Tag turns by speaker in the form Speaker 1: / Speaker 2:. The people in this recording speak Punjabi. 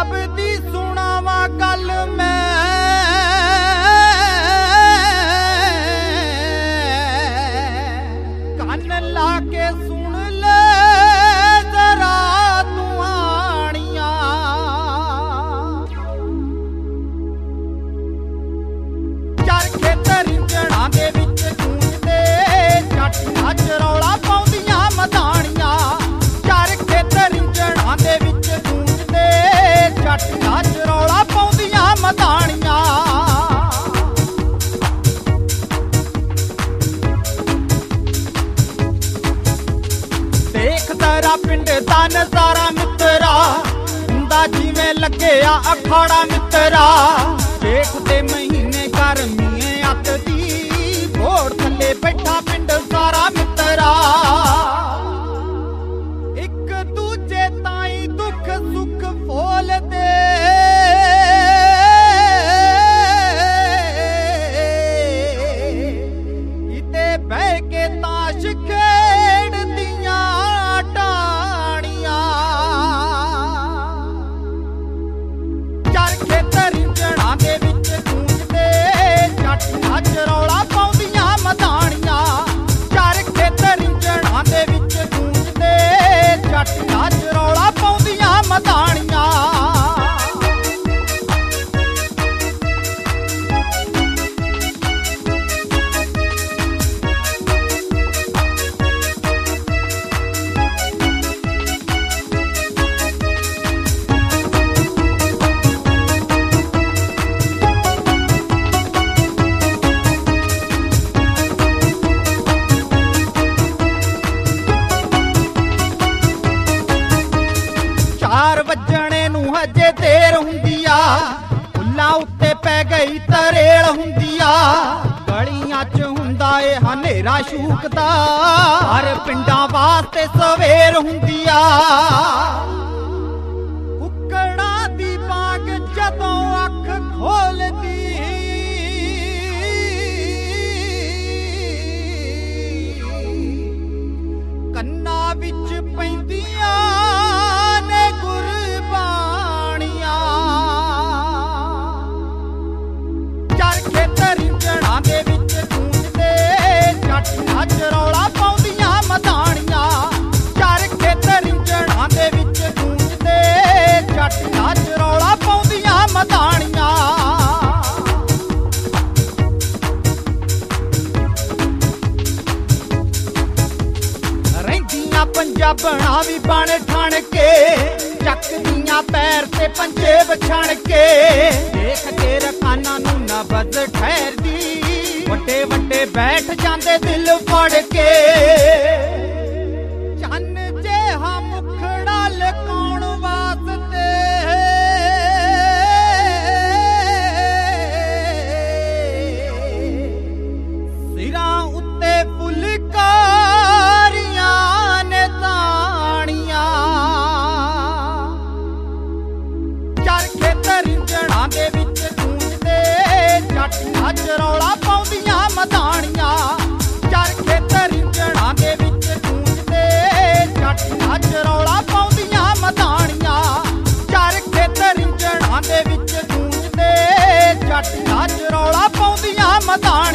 Speaker 1: ਪੰਜਾਬ ਦੀ ਸੁਣਾਵਾਂ ਗੱਲ ਮੈਂ ਕੰਨ ਲਾ ਕੇ ਸੁਣ ਲੈ ਜ਼ਰਾ ਤੂੰ ਆਣੀਆਂ। ਚਰਖੇ ਤੇ ਰਿੰਝਣਾਂ ਦੇ ਵਿੱਚ ਗੂੰਜਦੇ ਜੱਟ ਨੱਚ ਰੌਲਾ ਪਾਉਂਦੀਆਂ ਮਧਾਣੀਆਂ। ਚਰਖੇ ਤੇ ਰਿੰਝਣਾਂ ਦੇ ਵਿੱਚ ਗੂੰਜਦੇ ਜੱਟ ਨੱਚ ਰੌਲਾ ਪਾਉਂਦੀਆਂ ਮਧਾਣੀਆਂ। ਦੇਖ ਤੇਰਾ ਪਿੰਡ ਦਾ ਨਜ਼ਾਰਾ ਮਿੱਤਰਾ ਹੁੰਦਾ ਜਿਵੇਂ ਲੱਗਿਆ ਅਖਾੜਾ ਮਿੱਤਰਾ। ਜੇਠ ਦੇ ਮਹੀਨੇ ਗਰਮੀਏ ਅੱਤ ਦੀ ਘੋੜ ਥੱਲੇ ਬੈਠਾ ਪਿੰਡ ਸਾਰਾ ਮਿੱਤਰਾ। ਇੱਕ ਦੂਜੇ ਤਾਈਂ ਦੁੱਖ ਸੁੱਖ ਫੋਲਦੇ ਕਿਤੇ ਬਹਿ ਕੇ ਤਾਸ਼ ਖੇਡਦੀਆਂ ਟਾਣੀਆਂ। ਚਰਖੇ ਤੇ ਰਿੰਝਣਾਂ ਦੇ ਵਿੱਚ ਗੂੰਜਦੇ ਜੱਟ ਨੱਚ ਰੌਲਾ ਪਾਉਂਦੀਆਂ ਮਧਾਣੀਆਂ। ਚਰਖੇ ਤੇ ਰਿੰਝਣਾਂ ਦੇ ਵਿੱਚ ਗੂੰਜਦੇ ਜੱਟ ਨੱਚ ਰੌਲਾ ਪਾਉਂਦੀਆਂ ਮਧਾਣੀਆਂ। ਚਾਰ ਵੱਜਣੇ ਨੂੰ ਹਜੇ ਦੇਰ ਹੁੰਦੀ ਆ ਫੁੱਲਾਂ ਉੱਤੇ ਪੈ ਗਈ ਤਰੇਲ ਹੁੰਦੀ ਆ। ਗਲੀਆਂ 'ਚ ਹੁੰਦਾ ਏ ਹਨੇਰਾ ਸ਼ੂਕਦਾ ਹਰ ਪਿੰਡਾਂ ਵਾਸਤੇ ਸਵੇਰ ਹੁੰਦੀ ਆ। ਕੁੱਕੜਾਂ ਦੀ ਬਾਗ ਜਦੋਂ ਅੱਖ ਖੋਲਦੀ ਕੰਨਾਂ ਵਿੱਚ ਪੈਂਦੀਆਂ ਨੇ ਗੁਰਬਾਣੀਆਂ। ਚਰਖੇ ਤੇ ਰਿੰਝਣਾਂ ਦੇ ਵਿੱਚ ਗੂੰਜਦੇ ਜੱਟ ਨੱਚ ਰੌਲਾ ਪਾਉਂਦੀਆਂ ਮਧਾਣੀਆਂ। ਚਰਖੇ ਤੇ ਰਿੰਝਣਾਂ ਦੇ ਵਿੱਚ ਗੂੰਜਦੇ ਜੱਟ ਨੱਚ ਰੌਲਾ ਪਾਉਂਦੀਆਂ ਮਧਾਣੀਆਂ। ਰਹਿੰਦੀਆਂ ਪੰਜਾਬਣਾਂ ਵੀ ਬਣ ਠਣ ਕੇ ਚੱਕਦੀਆਂ ਪੈਰ ਤੇ ਪੰਜੇ ਵਿਛਣ ਕੇ। ਦੇਖ ਕੇ ਰਕਾਨਾਂ ਨੂੰ ਨਬਜ਼ ਠਹਿਰਦੀ ਵੱਡੇ ਵੱਡੇ ਬੈਠ ਜਾਂਦੇ ਦਿਲ ਫੜ ਕੇ। ਚੰਨ ਜਿਹਾ ਮੁਖੜਾ ਲਕਾਉਣ ਵਾਸਤੇ ਸਿਰਾਂ ਉੱਤੇ ਫੁਲਕਾਰੀਆਂ ਨੇ ਤਾਣੀਆਂ। ਚਰਖੇ ਤੇ ਰਿੰਝਣਾਂ ਦੇ ਵਿੱਚ ਗੂੰਜਦੇ ਜੱਟ ਨੱਚ ਰੌਲਾ ਪਾਉਂਦੀਆਂ ਮਧਾਣੀਆਂ। ਚਰਖੇ ਤੇ ਰਿੰਝਣਾਂ ਦੇ ਵਿੱਚ ਗੂੰਜਦੇ ਜੱਟ ਨੱਚ ਰੌਲਾ ਪਾਉਂਦੀਆਂ ਮਧਾਣੀਆਂ। ਚਰਖੇ ਤੇ ਰਿੰਝਣਾਂ ਦੇ ਵਿੱਚ ਗੂੰਜਦੇ ਜੱਟ ਨੱਚ ਰੌਲਾ ਪਾਉਂਦੀਆਂ ਮਧਾਣੀਆਂ।